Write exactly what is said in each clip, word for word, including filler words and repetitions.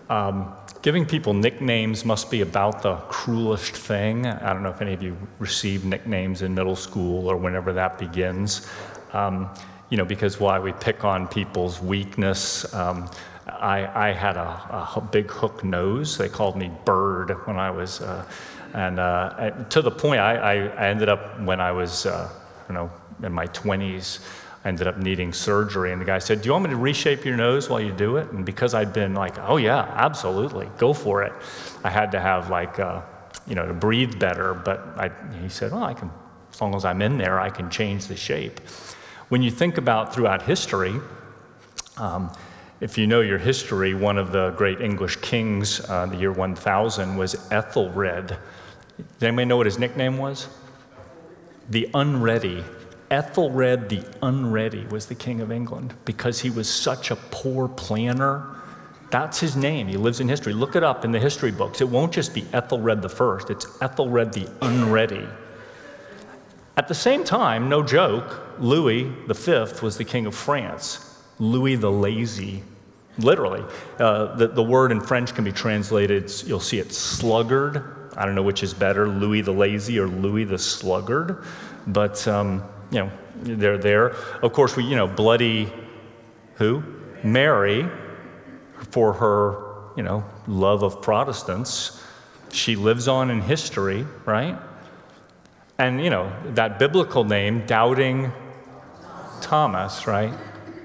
Um, giving people nicknames must be about the cruelest thing. I don't know if any of you received nicknames in middle school or whenever that begins. Um, you know, because why we pick on people's weakness. Um, I, I had a, a big hook nose. They called me Bird when I was, uh, and uh, to the point I, I, I ended up when I was, uh, you know, in my twenties. I ended up needing surgery, and the guy said, do you want me to reshape your nose while you do it? And because I'd been like, oh yeah, absolutely, go for it. I had to have like, uh, you know, to breathe better, but I, he said, well, I can, as long as I'm in there, I can change the shape. When you think about throughout history, um, if you know your history, one of the great English kings, uh, the year one thousand, was Ethelred. Does anybody know what his nickname was? The Unready. Ethelred the Unready was the king of England because he was such a poor planner. That's his name. He lives in history. Look it up in the history books. It won't just be Ethelred the First. It's Ethelred the Unready. At the same time, no joke, Louis the Fifth was the king of France. Louis the Lazy, literally. Uh, the, the word in French can be translated, you'll see it, sluggard. I don't know which is better, Louis the Lazy or Louis the Sluggard. But, um, you know, they're there. Of course, we, you know, bloody, who? Mary, for her, you know, love of Protestants. She lives on in history, right? And, you know, that biblical name, Doubting Thomas, right?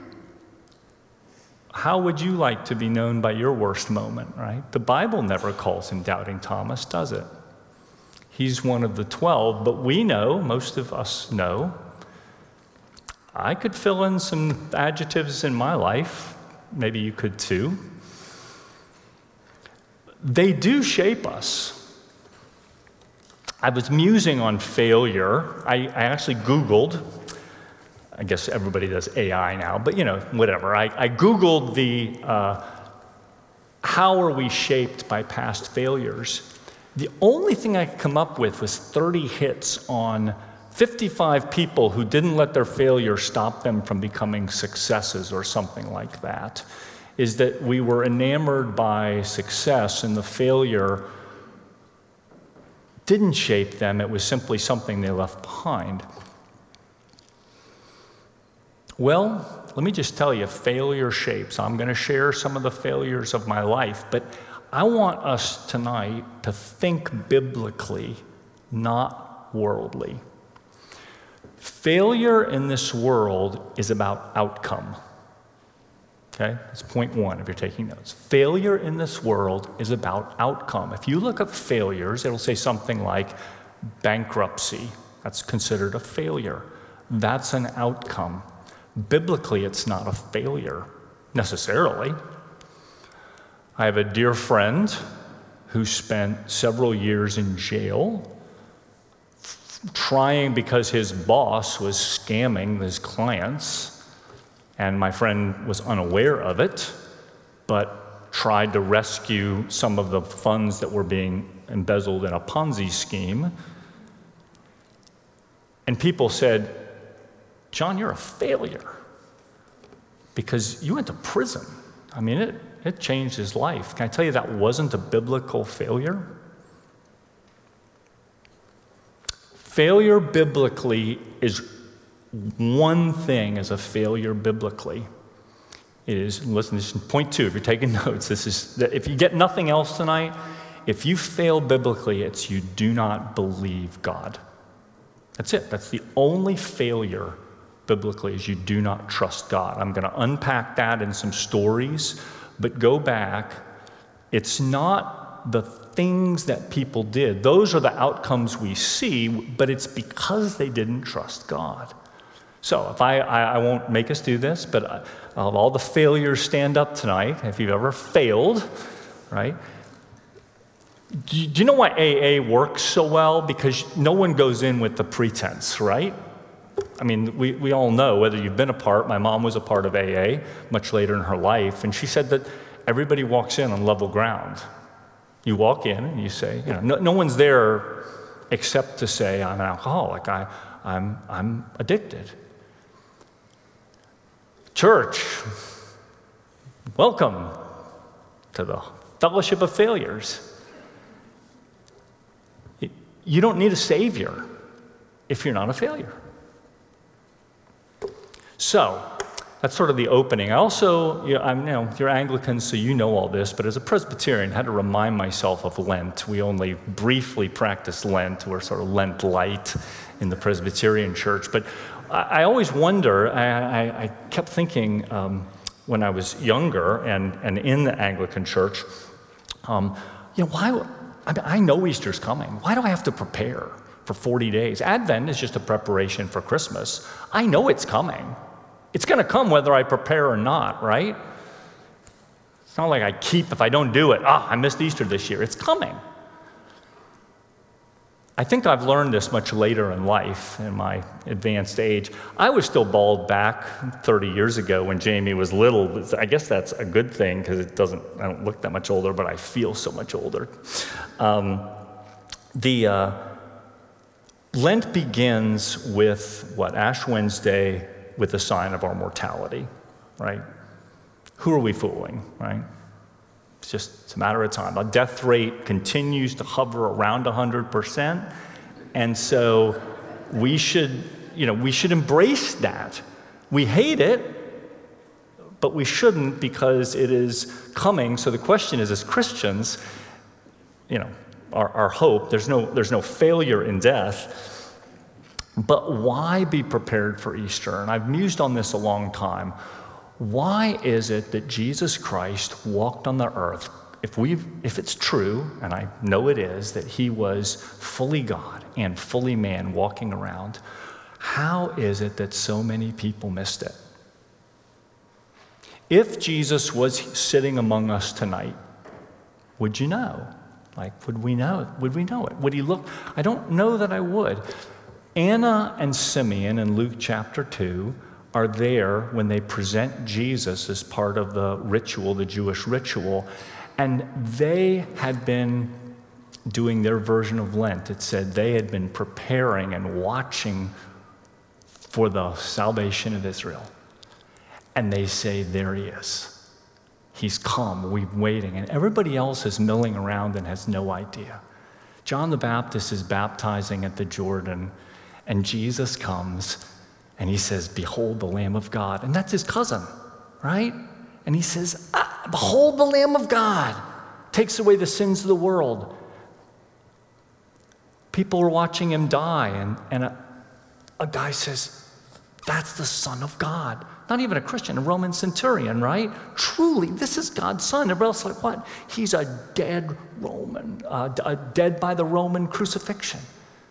How would you like to be known by your worst moment, right? The Bible never calls him Doubting Thomas, does it? He's one of the twelve, but we know, most of us know, I could fill in some adjectives in my life. Maybe you could too. They do shape us. I was musing on failure. I, I actually Googled, I guess everybody does A I now, but you know, whatever. I, I Googled the, uh, how are we shaped by past failures? The only thing I could come up with was thirty hits on fifty-five people who didn't let their failure stop them from becoming successes or something like that. Is that we were enamored by success and the failure didn't shape them, it was simply something they left behind. Well, let me just tell you, failure shapes. I'm going to share some of the failures of my life, but I want us tonight to think biblically, not worldly. Failure in this world is about outcome. Okay, that's point one if you're taking notes. Failure in this world is about outcome. If you look up failures, it'll say something like bankruptcy. That's considered a failure. That's an outcome. Biblically, it's not a failure, necessarily. I have a dear friend who spent several years in jail trying because his boss was scamming his clients. And my friend was unaware of it, but tried to rescue some of the funds that were being embezzled in a Ponzi scheme. And people said, John, you're a failure because you went to prison. I mean, it, it changed his life. Can I tell you that wasn't a biblical failure? Failure biblically is one thing as a failure biblically. It is, listen, this is point two, if you're taking notes, this is, if you get nothing else tonight, if you fail biblically, it's you do not believe God. That's it. That's the only failure biblically is you do not trust God. I'm going to unpack that in some stories, but go back. It's not the things that people did. Those are the outcomes we see, but it's because they didn't trust God. So if I, I, I won't make us do this, but I'll have all the failures stand up tonight, if you've ever failed, right? Do you, do you know why A A works so well? Because no one goes in with the pretense, right? I mean, we, we all know, whether you've been a part, my mom was a part of A A much later in her life, and she said that everybody walks in on level ground. You walk in and you say, you know, no, no one's there except to say, I'm an alcoholic, I, I'm, I'm addicted. Church, welcome to the Fellowship of Failures. You don't need a savior if you're not a failure. So, that's sort of the opening. I also, you know, I'm, you know, you're Anglicans, so you know all this, but as a Presbyterian, I had to remind myself of Lent. We only briefly practice Lent. We're sort of Lent light in the Presbyterian church. But I, I always wonder, I, I, I kept thinking um, when I was younger and, and in the Anglican church, um, you know, why, I mean, I know Easter's coming. Why do I have to prepare for forty days? Advent is just a preparation for Christmas. I know it's coming. It's going to come whether I prepare or not, right? It's not like I keep, if I don't do it, ah, I missed Easter this year. It's coming. I think I've learned this much later in life, in my advanced age. I was still bald back thirty years ago when Jamie was little. I guess that's a good thing because it doesn't, I don't look that much older, but I feel so much older. Um, the uh, Lent begins with what? Ash Wednesday, with the sign of our mortality, right? Who are we fooling, right? It's just it's a matter of time. The death rate continues to hover around one hundred percent, and so we should, you know, we should embrace that. We hate it, but we shouldn't because it is coming. So the question is, as Christians, you know, our, our hope, there's no, there's no failure in death. But why be prepared for Easter? And I've mused on this a long time. Why is it that Jesus Christ walked on the earth? If we, if it's true, and I know it is, that he was fully God and fully man walking around, how is it that so many people missed it? If Jesus was sitting among us tonight, would you know? Like, would we know? Would we know it? Would he look? I don't know that I would. Anna and Simeon in Luke chapter two are there when they present Jesus as part of the ritual, the Jewish ritual, and they had been doing their version of Lent. It said they had been preparing and watching for the salvation of Israel. And they say, there he is. He's come, we've been waiting. And everybody else is milling around and has no idea. John the Baptist is baptizing at the Jordan, and Jesus comes and he says, behold the Lamb of God. And that's his cousin, right? And he says, ah, behold the Lamb of God, takes away the sins of the world. People are watching him die, and, and a, a guy says, that's the Son of God. Not even a Christian, a Roman centurion, right? Truly, this is God's Son. Everybody else is like, what? He's a dead Roman, uh, d- dead by the Roman crucifixion.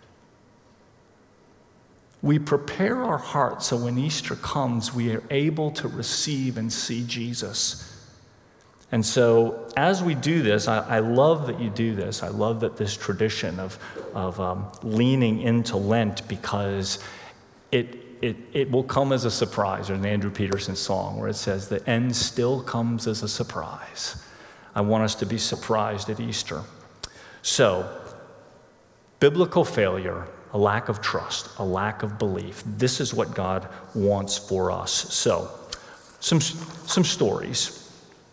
We prepare our hearts so when Easter comes, we are able to receive and see Jesus. And so as we do this, I, I love that you do this. I love that this tradition of, of um, leaning into Lent, because it, it, it will come as a surprise. There's an Andrew Peterson song where it says, the end still comes as a surprise. I want us to be surprised at Easter. So, biblical failure, a lack of trust, a lack of belief. This is what God wants for us. So, some, some stories.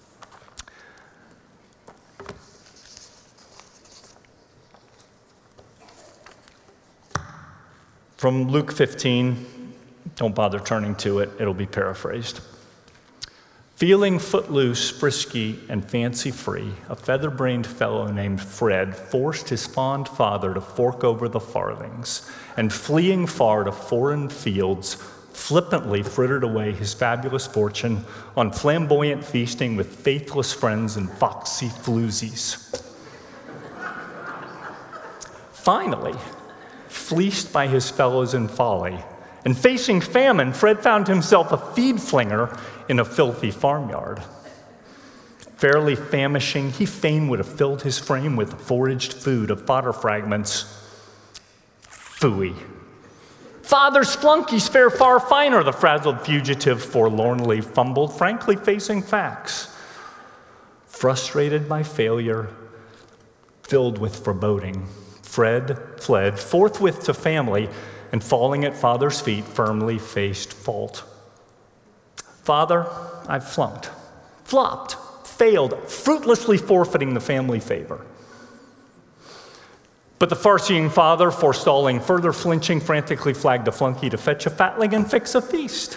From Luke fifteen, don't bother turning to it, it'll be paraphrased. Feeling footloose, frisky, and fancy-free, a feather-brained fellow named Fred forced his fond father to fork over the farthings, and fleeing far to foreign fields, flippantly frittered away his fabulous fortune on flamboyant feasting with faithless friends and foxy floozies. Finally, fleeced by his fellows in folly, and facing famine, Fred found himself a feed flinger in a filthy farmyard. Fairly famishing, he fain would have filled his frame with foraged food of fodder fragments. Phooey. Father's flunkies fare far finer, the frazzled fugitive forlornly fumbled, frankly facing facts. Frustrated by failure, filled with foreboding, Fred fled forthwith to family, and falling at father's feet, firmly faced fault. Father, I've flunked, flopped, failed, fruitlessly forfeiting the family favor. But the far-seeing father, forestalling further flinching, frantically flagged a flunky to fetch a fatling and fix a feast.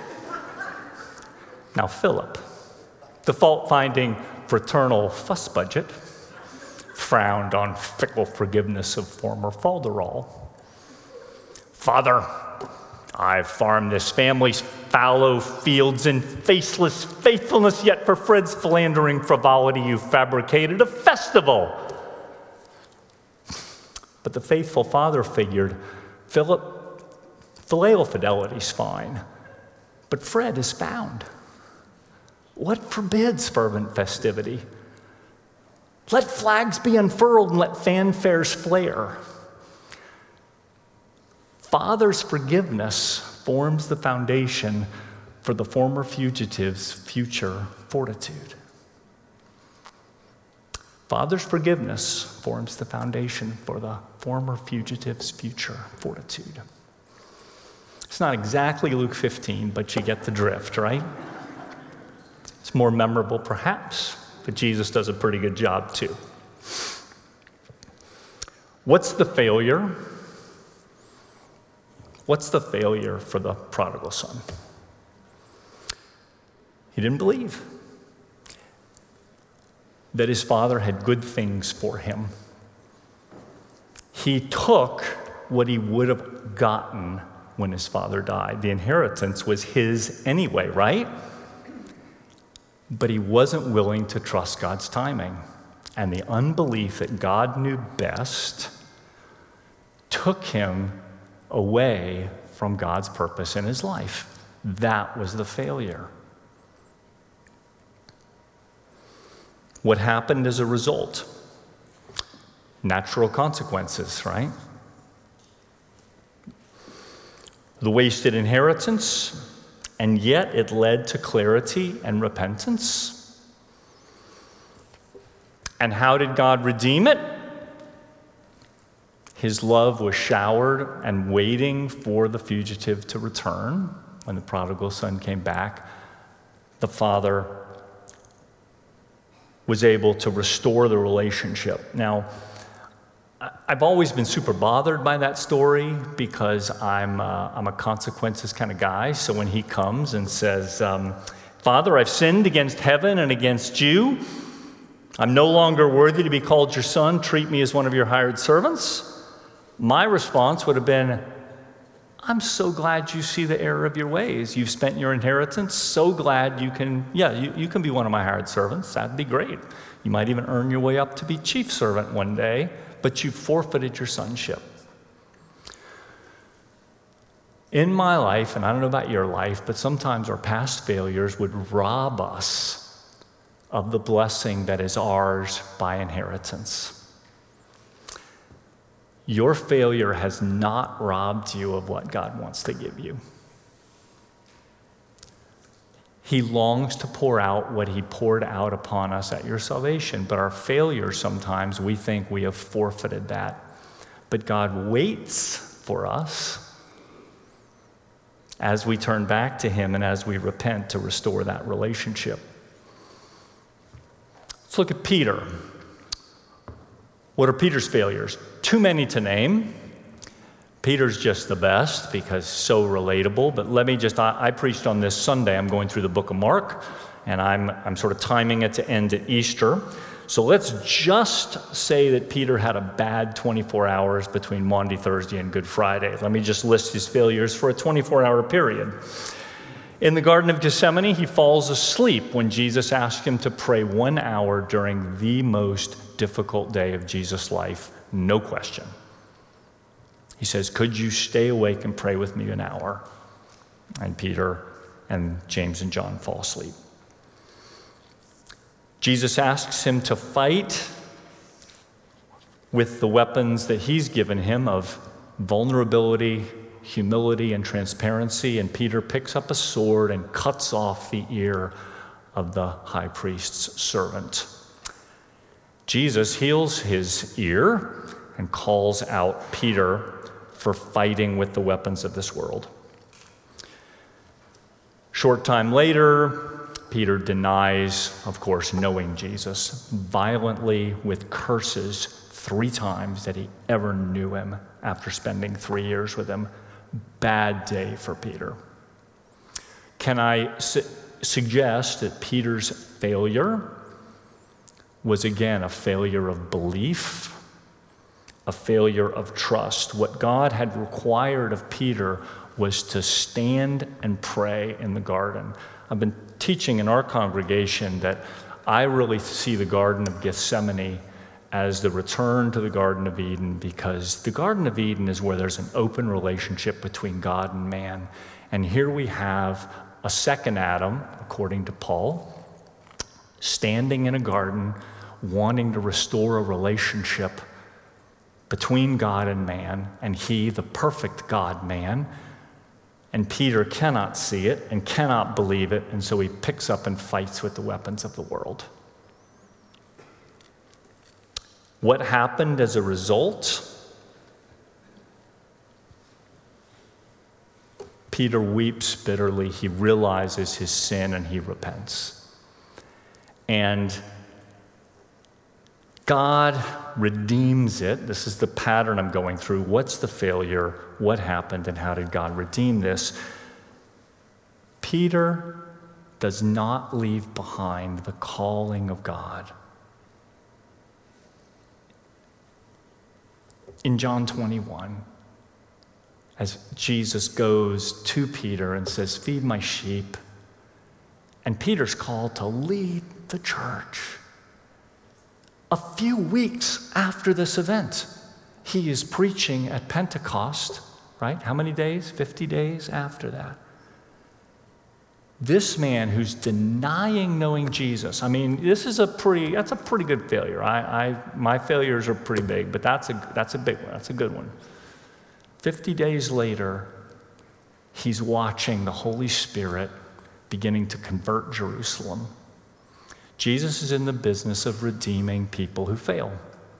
Now Philip, the fault-finding fraternal fuss budget, frowned on fickle forgiveness of former falderall. Father, I've farmed this family's fallow fields in faceless faithfulness, yet for Fred's philandering frivolity you fabricated a festival. But the faithful father figured, Philip, filial fidelity's fine, but Fred is found. What forbids fervent festivity? Let flags be unfurled and let fanfares flare. Father's forgiveness forms the foundation for the former fugitive's future fortitude. Father's forgiveness forms the foundation for the former fugitive's future fortitude. It's not exactly Luke fifteen, but you get the drift, right? It's more memorable, perhaps, but Jesus does a pretty good job too. What's the failure? What's the failure for the prodigal son? He didn't believe that his father had good things for him. He took what he would have gotten when his father died. The inheritance was his anyway, right? But he wasn't willing to trust God's timing. And the unbelief that God knew best took him away from God's purpose in his life. That was the failure. What happened as a result? Natural consequences, right? The wasted inheritance, and yet it led to clarity and repentance. And how did God redeem it? His love was showered and waiting for the fugitive to return. When the prodigal son came back, the father was able to restore the relationship. Now, I've always been super bothered by that story because I'm, uh, I'm a consequences kind of guy. So when he comes and says, um, Father, I've sinned against heaven and against you. I'm no longer worthy to be called your son. Treat me as one of your hired servants. My response would have been, I'm so glad you see the error of your ways. You've spent your inheritance. So glad you can, yeah, you, you can be one of my hired servants. That'd be great. You might even earn your way up to be chief servant one day, but you forfeited your sonship. In my life, and I don't know about your life, but sometimes our past failures would rob us of the blessing that is ours by inheritance. Your failure has not robbed you of what God wants to give you. He longs to pour out what he poured out upon us at your salvation, but our failure sometimes, we think we have forfeited that. But God waits for us as we turn back to him and as we repent to restore that relationship. Let's look at Peter. What are Peter's failures? Too many to name. Peter's just the best because so relatable, but let me just, I, I preached on this Sunday. I'm going through the book of Mark, and I'm, I'm sort of timing it to end at Easter. So let's just say that Peter had a bad twenty-four hours between Maundy Thursday and Good Friday. Let me just list his failures for a twenty-four hour period. In the Garden of Gethsemane, he falls asleep when Jesus asks him to pray one hour during the most difficult day of Jesus' life, no question. He says, could you stay awake and pray with me an hour? And Peter and James and John fall asleep. Jesus asks him to fight with the weapons that he's given him of vulnerability, humility, and transparency, and Peter picks up a sword and cuts off the ear of the high priest's servant. Jesus heals his ear and calls out Peter for fighting with the weapons of this world. Short time later, Peter denies, of course, knowing Jesus violently with curses three times that he ever knew him after spending three years with him. Bad day for Peter. Can I su- suggest that Peter's failure was again a failure of belief, a failure of trust? What God had required of Peter was to stand and pray in the garden. I've been teaching in our congregation that I really see the Garden of Gethsemane as the return to the Garden of Eden, because the Garden of Eden is where there's an open relationship between God and man. And here we have a second Adam, according to Paul, standing in a garden, wanting to restore a relationship between God and man, and he, the perfect God-man. And Peter cannot see it and cannot believe it, and so he picks up and fights with the weapons of the world. What happened as a result? Peter weeps bitterly. He realizes his sin and he repents. And God redeems it. This is the pattern I'm going through. What's the failure? What happened? And how did God redeem this? Peter does not leave behind the calling of God. In John twenty-one, as Jesus goes to Peter and says, "Feed my sheep," and Peter's called to lead the church. A few weeks after this event, he is preaching at Pentecost, right? How many days? fifty days after that. This man who's denying knowing Jesus, I mean, this is a pretty, that's a pretty good failure. I, I, my failures are pretty big, but that's a, that's a big one. That's a good one. fifty days later, he's watching the Holy Spirit beginning to convert Jerusalem. Jesus is in the business of redeeming people who fail.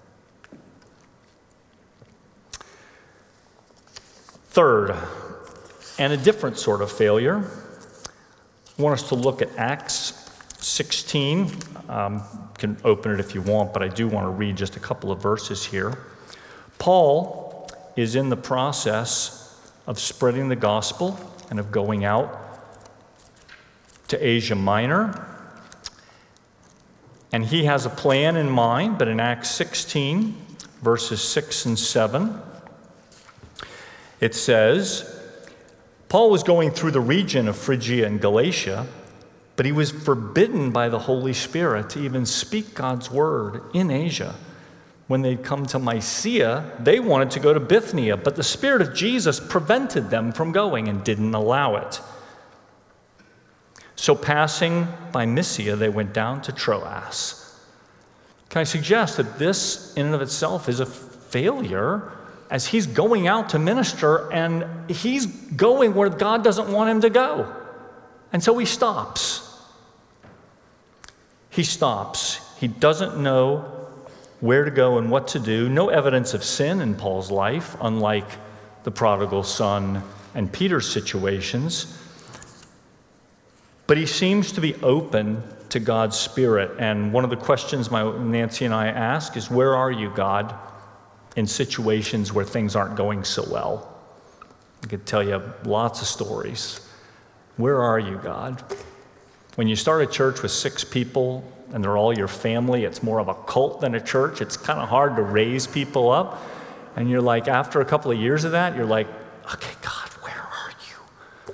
Third, and a different sort of failure, I want us to look at Acts sixteen. Um, you can open it if you want, but I do want to read just a couple of verses here. Paul is in the process of spreading the gospel and of going out to Asia Minor. And he has a plan in mind, but in Acts sixteen, verses six and seven, it says, Paul was going through the region of Phrygia and Galatia, but he was forbidden by the Holy Spirit to even speak God's word in Asia. When they'd come to Mysia, they wanted to go to Bithynia, but the Spirit of Jesus prevented them from going and didn't allow it. So passing by Mysia, they went down to Troas. Can I suggest that this in and of itself is a failure, as he's going out to minister and he's going where God doesn't want him to go. And so he stops. He stops. He doesn't know where to go and what to do. No evidence of sin in Paul's life, unlike the prodigal son and Peter's situations. But he seems to be open to God's Spirit. And one of the questions my Nancy and I ask is, where are you, God, in situations where things aren't going so well? I could tell you lots of stories. Where are you, God? When you start a church with six people and they're all your family, it's more of a cult than a church. It's kind of hard to raise people up. And you're like, after a couple of years of that, you're like, okay, God, where are you?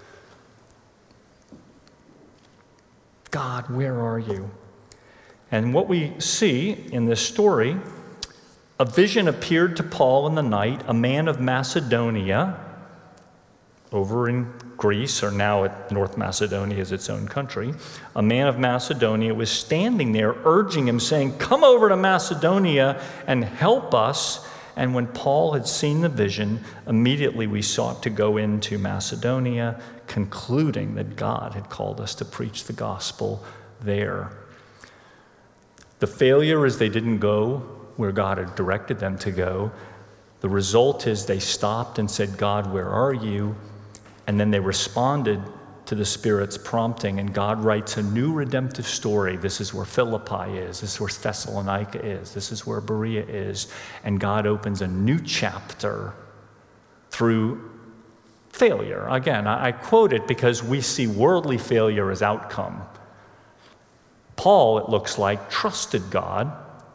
God, where are you? And what we see in this story, a vision appeared to Paul in the night. A man of Macedonia, over in Greece, or now at North Macedonia is its own country, a man of Macedonia was standing there urging him, saying, come over to Macedonia and help us. And when Paul had seen the vision, immediately we sought to go into Macedonia, concluding that God had called us to preach the gospel there. The failure is they didn't go where God had directed them to go. The result is they stopped and said, God, where are you? And then they responded to the Spirit's prompting, and God writes a new redemptive story. This is where Philippi is. This is where Thessalonica is. This is where Berea is. And God opens a new chapter through failure. Again, I, I quote it because we see worldly failure as outcome. Paul, it looks like, trusted God,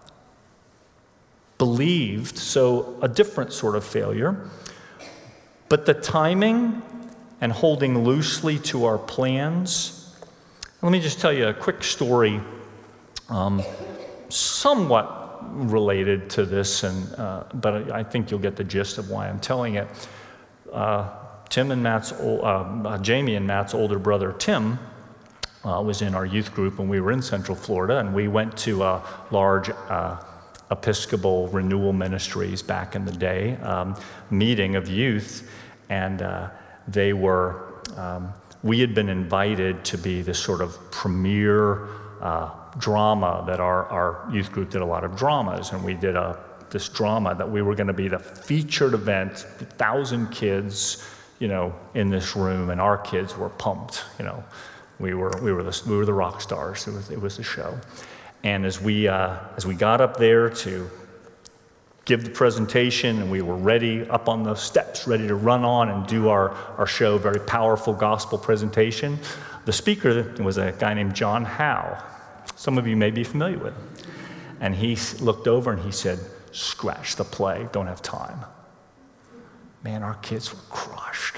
believed, so a different sort of failure. But the timing and holding loosely to our plans. Let me just tell you a quick story, um, somewhat related to this, and uh, but I think you'll get the gist of why I'm telling it. Uh, Tim and Matt's, uh, uh, Jamie and Matt's older brother, Tim, uh, was in our youth group when we were in Central Florida, and we went to a large uh, Episcopal Renewal Ministries back in the day, um, meeting of youth, and uh, they were, um, we had been invited to be this sort of premier uh, drama that our, our youth group did a lot of dramas, and we did a, this drama that we were going to be the featured event, a thousand kids, you know, in this room, and our kids were pumped, you know. We were, we were, the, we were the rock stars. It was, it was a show. And as we, uh, as we got up there to give the presentation, and we were ready up on the steps, ready to run on and do our, our show, very powerful gospel presentation, the speaker was a guy named John Howe. Some of you may be familiar with him. And he looked over and he said, "Scratch the play, don't have time." Man, our kids were crushed.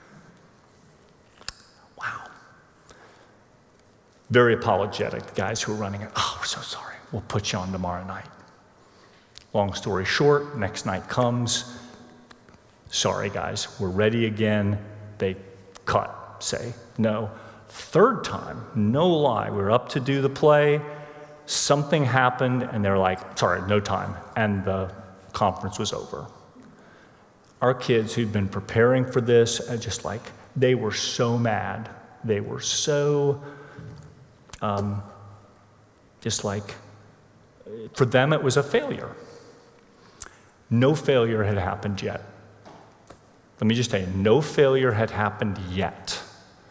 Wow. Very apologetic, the guys who were running it. "Oh, we're so sorry. We'll put you on tomorrow night." Long story short, next night comes. "Sorry, guys, we're ready again." They cut, say, no. Third time, no lie, we were up to do the play. Something happened, and they're like, "Sorry, no time." And the conference was over. Our kids who'd been preparing for this, just like, they were so mad. They were so, um, just like, for them it was a failure. No failure had happened yet. Let me just tell you, no failure had happened yet.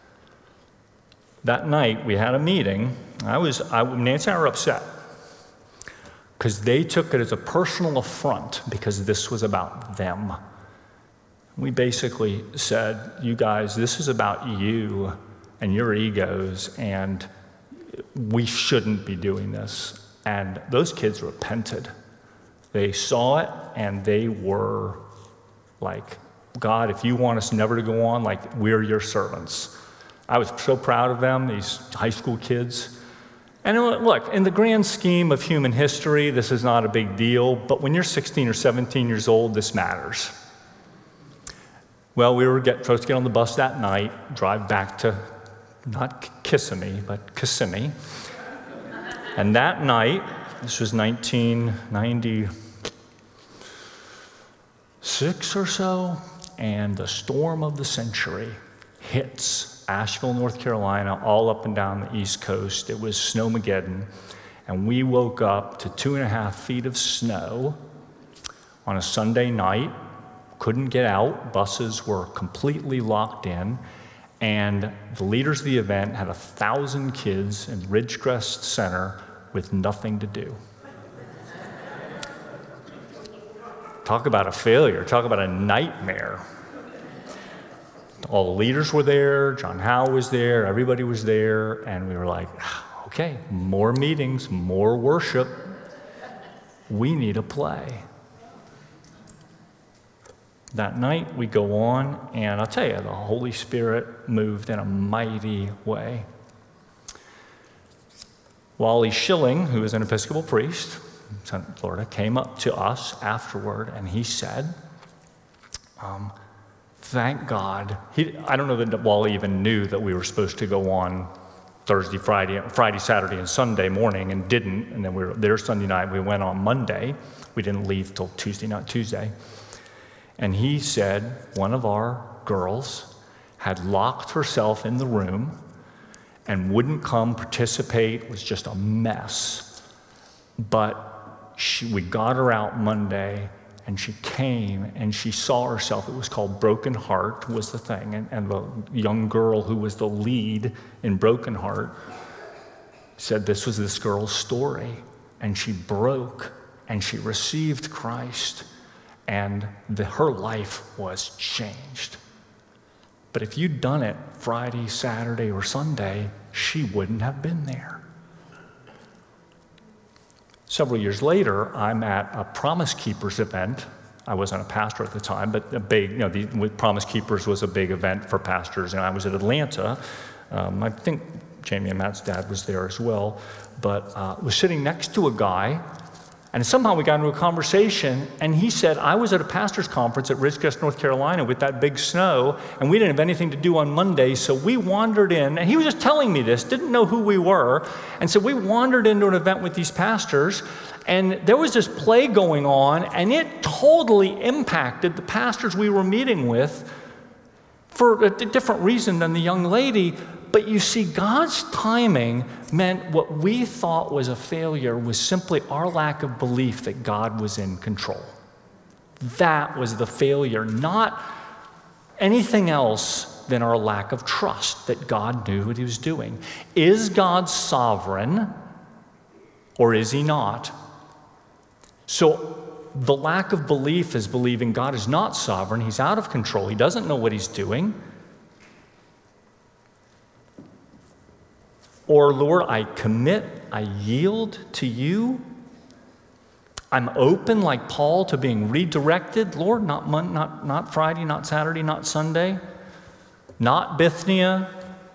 That night, we had a meeting. I was, I, Nancy and I were upset because they took it as a personal affront because this was about them. We basically said, "You guys, this is about you and your egos, and we shouldn't be doing this." And those kids repented. They saw it, and they were like, "God, if you want us never to go on, like, we're your servants." I was so proud of them, these high school kids. And look, in the grand scheme of human history, this is not a big deal, but when you're sixteen or seventeen years old, this matters. Well, we were get, supposed to get on the bus that night, drive back to, not Kissimmee, but Kissimmee. And that night, this was nineteen ninety-six or so, and the storm of the century hits Asheville, North Carolina, all up and down the East Coast. It was Snowmageddon, and we woke up to two and a half feet of snow on a Sunday night, couldn't get out, buses were completely locked in, and the leaders of the event had a thousand kids in Ridgecrest Center with nothing to do. Talk about a failure, talk about a nightmare. All the leaders were there, John Howe was there, everybody was there, and we were like, okay, more meetings, more worship. We need a play. That night we go on, and I'll tell you, the Holy Spirit moved in a mighty way. Wally Schilling, who is an Episcopal priest in Central Florida, came up to us afterward, and he said, um, thank God. He, I don't know that Wally even knew that we were supposed to go on Thursday, Friday, Friday, Saturday, and Sunday morning, and didn't. And then we were there Sunday night. We went on Monday. We didn't leave till Tuesday, not Tuesday. And he said one of our girls had locked herself in the room and wouldn't come participate. It was just a mess. But she, we got her out Monday, And she came and she saw herself. It was called Broken Heart was the thing. And, and the young girl who was the lead in Broken Heart said this was this girl's story. And she broke and she received Christ. And the, her life was changed. But if you'd done it Friday, Saturday, or Sunday, she wouldn't have been there. Several years later, I'm at a Promise Keepers event. I wasn't a pastor at the time, but a big, you know, the Promise Keepers was a big event for pastors, and I was at Atlanta. Um, I think Jamie and Matt's dad was there as well, but uh, was sitting next to a guy, and somehow we got into a conversation, and he said, I was at a pastor's conference at Ridgecrest, North Carolina with that big snow, and we didn't have anything to do on Monday, so we wandered in, and he was just telling me this, didn't know who we were, and so we wandered into an event with these pastors, and there was this play going on, and it totally impacted the pastors we were meeting with for a different reason than the young lady. But you see, God's timing meant what we thought was a failure was simply our lack of belief that God was in control. That was the failure, not anything else than our lack of trust that God knew what he was doing. Is God sovereign or is he not? So the lack of belief is believing God is not sovereign, he's out of control, he doesn't know what he's doing. Or, Lord, I commit, I yield to you. I'm open, like Paul, to being redirected. Lord, not, Mon- not, not Friday, not Saturday, not Sunday, not Bithynia,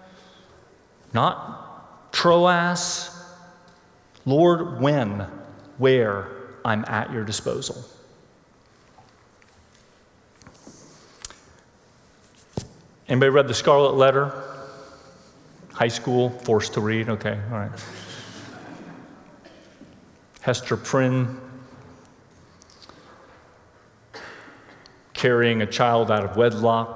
not Troas. Lord, when, where, I'm at your disposal. Anybody read The Scarlet Letter? High school, forced to read, okay, all right. Hester Prynne carrying a child out of wedlock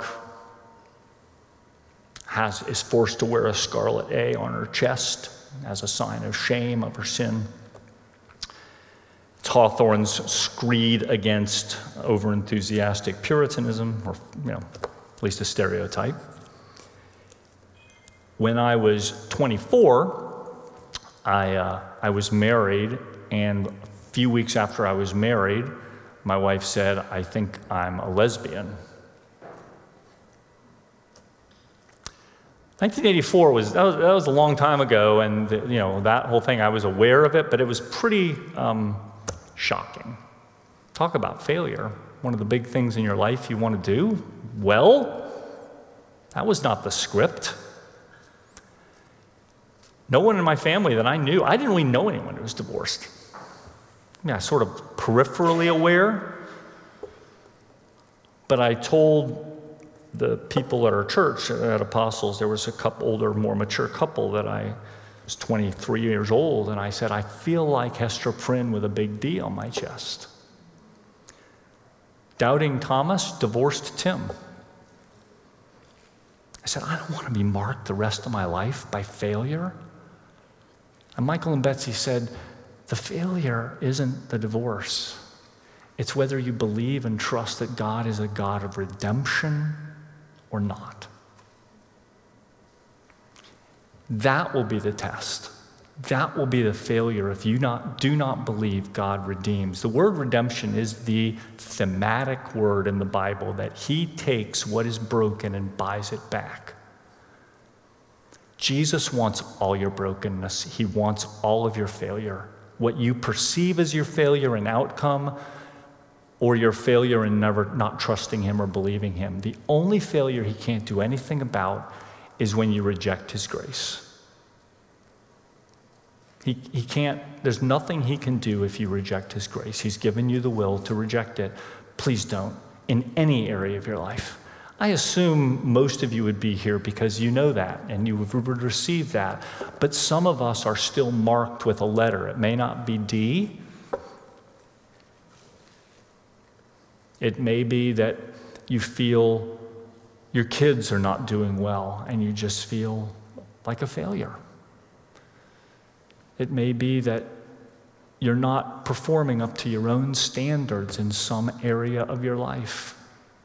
has, is forced to wear a scarlet A on her chest as a sign of shame of her sin. It's Hawthorne's screed against overenthusiastic Puritanism, or you know, at least a stereotype. When I was twenty-four, I, uh, I was married, and a few weeks after I was married, my wife said, I think I'm a lesbian. nineteen eighty-four was that, was, that was a long time ago, and the, you know, that whole thing, I was aware of it, but it was pretty um, shocking. Talk about failure. One of the big things in your life you want to do, well, that was not the script. No one in my family that I knew, I didn't really know anyone who was divorced. I mean, I was sort of peripherally aware, but I told the people at our church, at Apostles, there was a couple, older, more mature couple that I was twenty-three years old, and I said, I feel like Hester Prynne with a big D on my chest. Doubting Thomas divorced Tim. I said, I don't want to be marked the rest of my life by failure. And Michael and Betsy said, the failure isn't the divorce. It's whether you believe and trust that God is a God of redemption or not. That will be the test. That will be the failure if you not, do not believe God redeems. The word redemption is the thematic word in the Bible that he takes what is broken and buys it back. Jesus wants all your brokenness. He wants all of your failure. What you perceive as your failure and outcome, or your failure in never not trusting him or believing him. The only failure he can't do anything about is when you reject his grace. He, he can't, there's nothing he can do if you reject his grace. He's given you the will to reject it. Please don't, in any area of your life. I assume most of you would be here because you know that and you would receive that. But some of us are still marked with a letter. It may not be D. It may be that you feel your kids are not doing well and you just feel like a failure. It may be that you're not performing up to your own standards in some area of your life.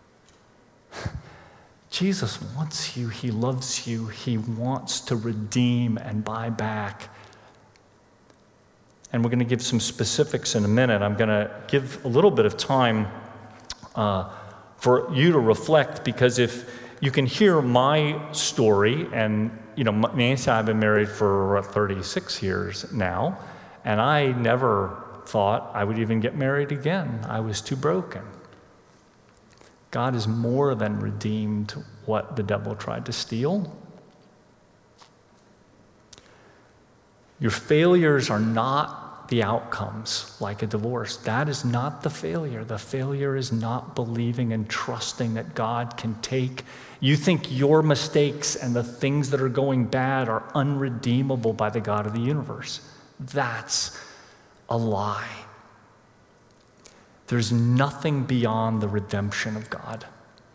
Jesus wants you. He loves you. He wants to redeem and buy back. And we're going to give some specifics in a minute. I'm going to give a little bit of time uh, for you to reflect, because if you can hear my story, and you know, Nancy and I have been married for thirty-six years now, and I never thought I would even get married again. I was too broken. God has more than redeemed what the devil tried to steal. Your failures are not the outcomes like a divorce. That is not the failure. The failure is not believing and trusting that God can take. You think your mistakes and the things that are going bad are unredeemable by the God of the universe. That's a lie. There's nothing beyond the redemption of God.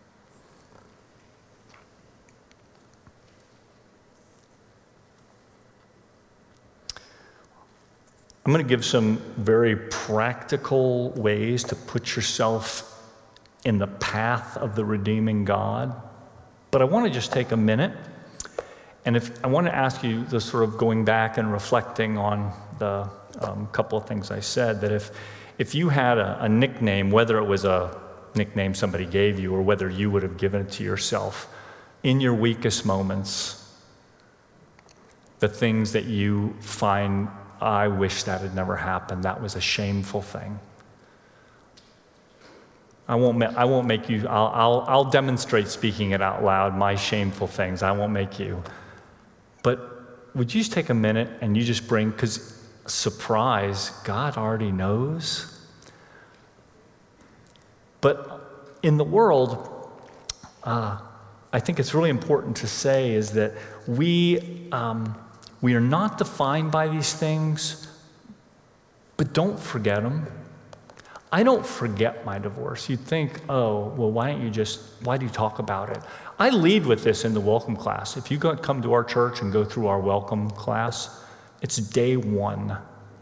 I'm going to give some very practical ways to put yourself in the path of the redeeming God. But I want to just take a minute, and if I want to ask you, the sort of going back and reflecting on the um, couple of things I said, that if if you had a, a nickname, whether it was a nickname somebody gave you or whether you would have given it to yourself, in your weakest moments, the things that you find, I wish that had never happened, that was a shameful thing. I won't, ma- I won't make you, I'll, I'll, I'll demonstrate speaking it out loud, my shameful things. I won't make you. But would you just take a minute and you just bring, because surprise, God already knows. But in the world, uh, I think it's really important to say is that we, um, we are not defined by these things, but don't forget them. I don't forget my divorce. You'd think, oh, well, why don't you just, why do you talk about it? I lead with this in the welcome class. If you go, come to our church and go through our welcome class, it's day one.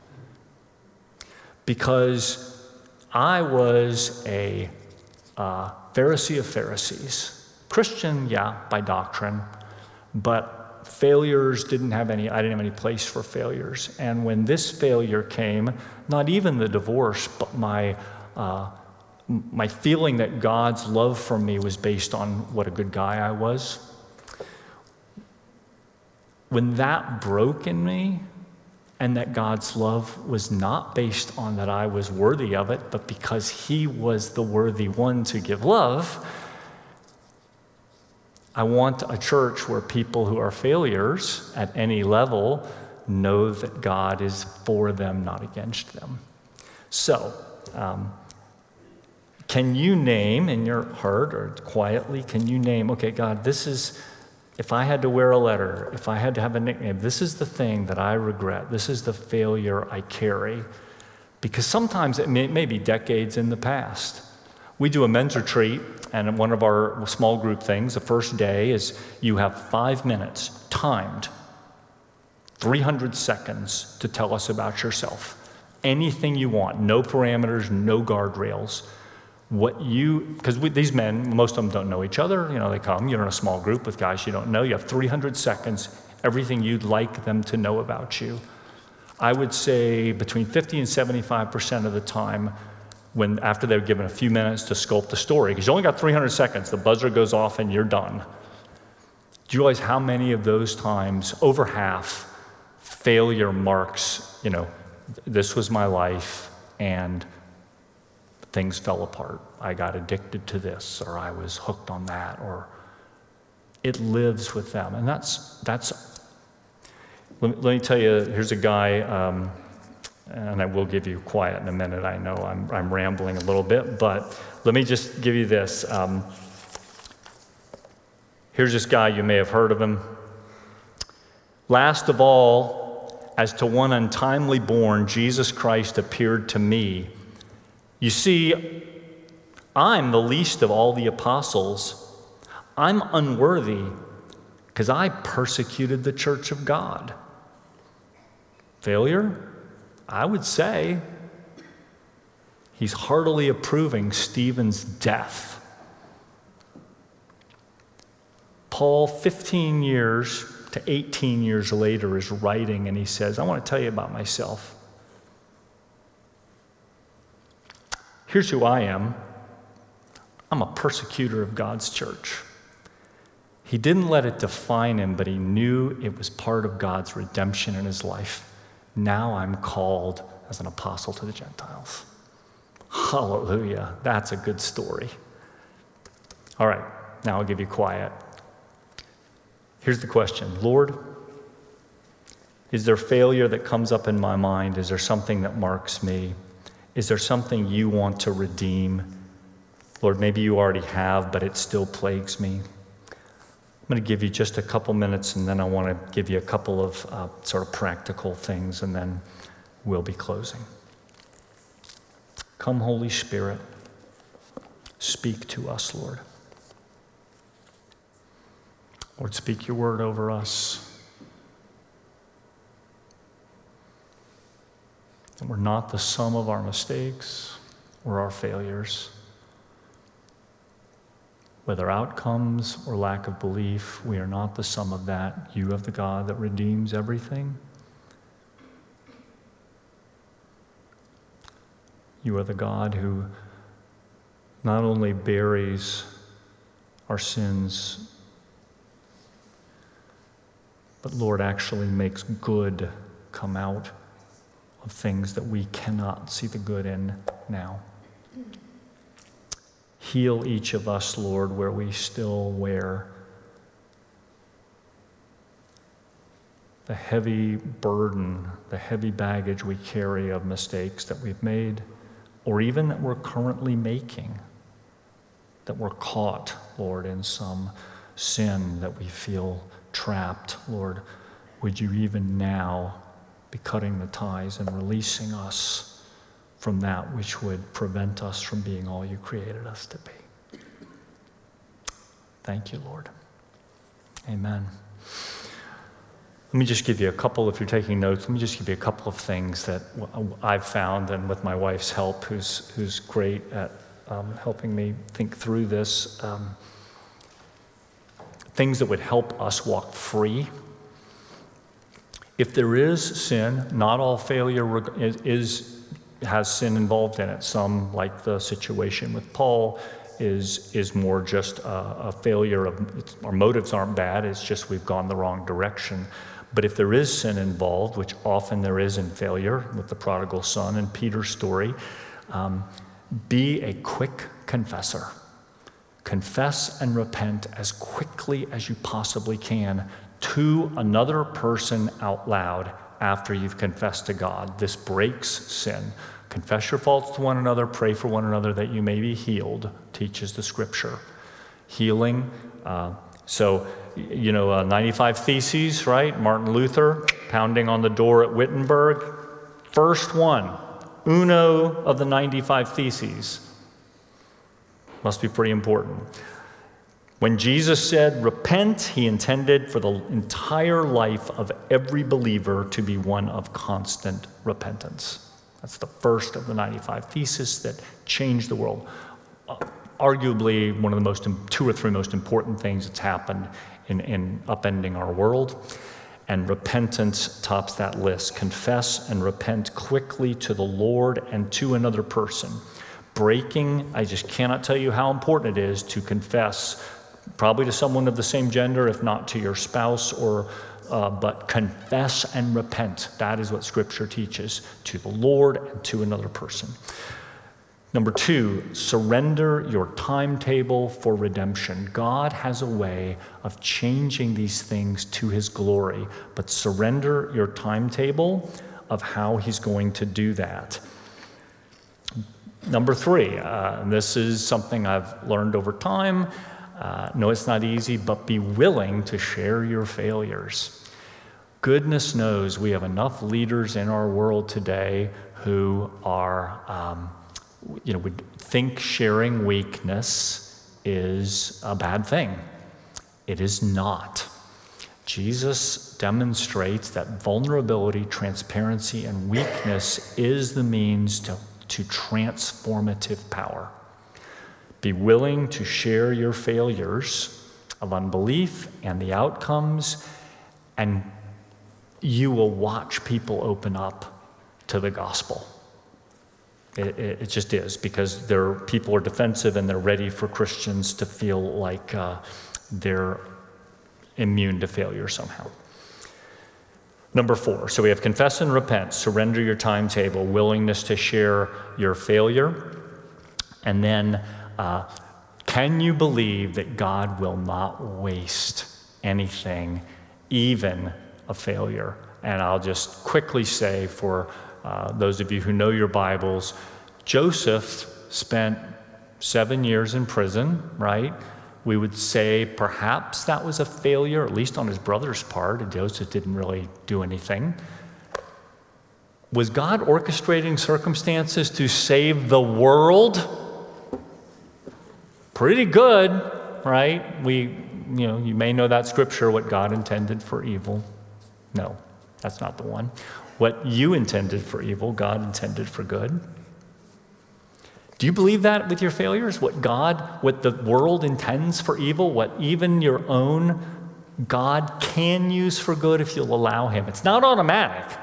Because I was a uh, Pharisee of Pharisees. Christian, yeah, by doctrine, but failures didn't have any, I didn't have any place for failures. And when this failure came, not even the divorce, but my uh, my feeling that God's love for me was based on what a good guy I was. When that broke in me, and that God's love was not based on that I was worthy of it, but because he was the worthy one to give love, I want a church where people who are failures at any level know that God is for them, not against them. So, um, can you name in your heart or quietly, can you name, okay, God, this is, if I had to wear a letter, if I had to have a nickname, this is the thing that I regret. This is the failure I carry. Because sometimes it may, may be decades in the past. We do a men's retreat, and one of our small group things, the first day is you have five minutes, timed, three hundred seconds to tell us about yourself. Anything you want, no parameters, no guardrails. What you, because these men, most of them don't know each other, you know, they come, you're in a small group with guys you don't know, you have three hundred seconds, everything you'd like them to know about you. I would say between fifty and seventy-five percent of the time, when after they've given a few minutes to sculpt the story, because you only got three hundred seconds, the buzzer goes off and you're done. Do you realize how many of those times, over half, failure marks, you know, this was my life and things fell apart. I got addicted to this, or I was hooked on that, or it lives with them. And that's, that's. let, let me tell you, here's a guy, um, and I will give you quiet in a minute. I know I'm, I'm rambling a little bit, but let me just give you this. Um, here's this guy, you may have heard of him. Last of all, as to one untimely born, Jesus Christ appeared to me. You see, I'm the least of all the apostles. I'm unworthy because I persecuted the church of God. Failure? I would say he's heartily approving Stephen's death. Paul, fifteen years to eighteen years later, is writing, and he says, I want to tell you about myself. Here's who I am. I'm a persecutor of God's church. He didn't let it define him, but he knew it was part of God's redemption in his life. Now I'm called as an apostle to the Gentiles. Hallelujah. That's a good story. All right, now I'll give you quiet. Here's the question. Lord, is there failure that comes up in my mind? Is there something that marks me? Is there something you want to redeem? Lord, maybe you already have, but it still plagues me. I'm going to give you just a couple minutes, and then I want to give you a couple of uh, sort of practical things, and then we'll be closing. Come, Holy Spirit, speak to us, Lord. Lord, speak your word over us. And we're not the sum of our mistakes or our failures. Whether outcomes or lack of belief, we are not the sum of that. You are the God that redeems everything. You are the God who not only buries our sins, but Lord, actually makes good come out of things that we cannot see the good in now. Heal each of us, Lord, where we still wear the heavy burden, the heavy baggage we carry of mistakes that we've made, or even that we're currently making, that we're caught, Lord, in some sin that we feel trapped. Lord, would you even now be cutting the ties and releasing us from that which would prevent us from being all you created us to be. Thank you, Lord. Amen. Let me just give you a couple, if you're taking notes, let me just give you a couple of things that I've found, and with my wife's help, who's who's great at um, helping me think through this, um, things that would help us walk free. If there is sin, not all failure is, is has sin involved in it. Some, like the situation with Paul, is is more just a, a failure of, it's, our motives aren't bad, it's just we've gone the wrong direction. But if there is sin involved, which often there is in failure with the prodigal son and Peter's story, um, be a quick confessor. Confess and repent as quickly as you possibly can to another person out loud after you've confessed to God. This breaks sin. Confess your faults to one another, pray for one another that you may be healed, teaches the scripture. Healing, uh, so, you know, uh, ninety-five Theses, right? Martin Luther, pounding on the door at Wittenberg. First one, uno of the ninety-five Theses. Must be pretty important. When Jesus said, repent, he intended for the entire life of every believer to be one of constant repentance. That's the first of the ninety-five Theses that changed the world. Uh, arguably, one of the most, two or three most important things that's happened in, in upending our world. And repentance tops that list. Confess and repent quickly to the Lord and to another person. Breaking, I just cannot tell you how important it is to confess, probably to someone of the same gender, if not to your spouse, or uh, but confess and repent. That is what Scripture teaches, to the Lord and to another person. Number two, surrender your timetable for redemption. God has a way of changing these things to his glory, but surrender your timetable of how he's going to do that. Number three, uh, and this is something I've learned over time. Uh, no, it's not easy, but be willing to share your failures. Goodness knows we have enough leaders in our world today who are, um, you know, would think sharing weakness is a bad thing. It is not. Jesus demonstrates that vulnerability, transparency, and weakness is the means to, to transformative power. Be willing to share your failures of unbelief and the outcomes, and you will watch people open up to the gospel. It, it, it just is, because they're, people are defensive and they're ready for Christians to feel like uh, they're immune to failure somehow. Number four, so we have confess and repent, surrender your timetable, willingness to share your failure, and then uh, can you believe that God will not waste anything, even a failure? And I'll just quickly say for uh, those of you who know your Bibles, Joseph spent seven years in prison, right? We would say perhaps that was a failure, at least on his brother's part, and Joseph didn't really do anything. Was God orchestrating circumstances to save the world? Pretty good, right? We, you know, you may know that scripture, what God intended for evil. No, that's not the one. What you intended for evil, God intended for good. Do you believe that with your failures? What God, what the world intends for evil, what even your own God can use for good if you'll allow him. It's not automatic.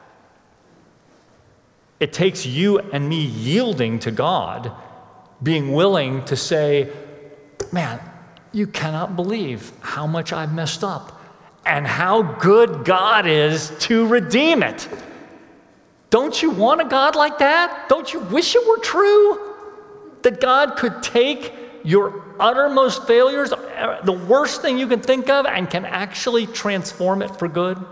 It takes you and me yielding to God, being willing to say, man, you cannot believe how much I've messed up and how good God is to redeem it. Don't you want a God like that? Don't you wish it were true? That God could take your uttermost failures, the worst thing you can think of, and can actually transform it for good?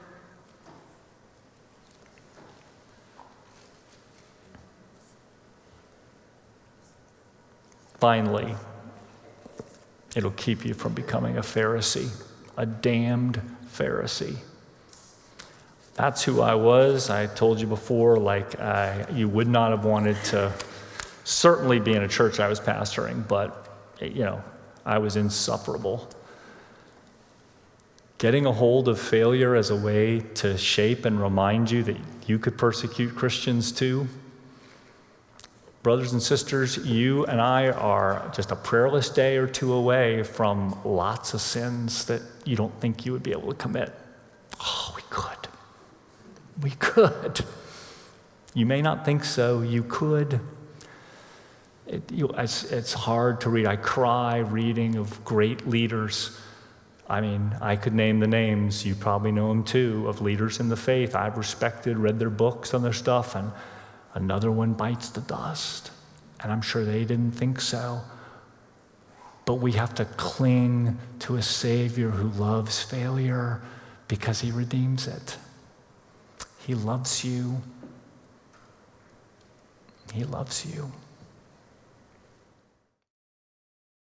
Finally, it'll keep you from becoming a Pharisee, a damned Pharisee. That's who I was. I told you before, like, uh, you would not have wanted to certainly be in a church I was pastoring, but, you know, I was insufferable. Getting a hold of failure as a way to shape and remind you that you could persecute Christians too. Brothers and sisters, you and I are just a prayerless day or two away from lots of sins that you don't think you would be able to commit. Oh, we could. We could. You may not think so. You could. It, you, it's, it's hard to read. I cry reading of great leaders. I mean, I could name the names. You probably know them too, of leaders in the faith I've respected, read their books and their stuff, and another one bites the dust. And I'm sure they didn't think so. But we have to cling to a Savior who loves failure because he redeems it. He loves you. He loves you.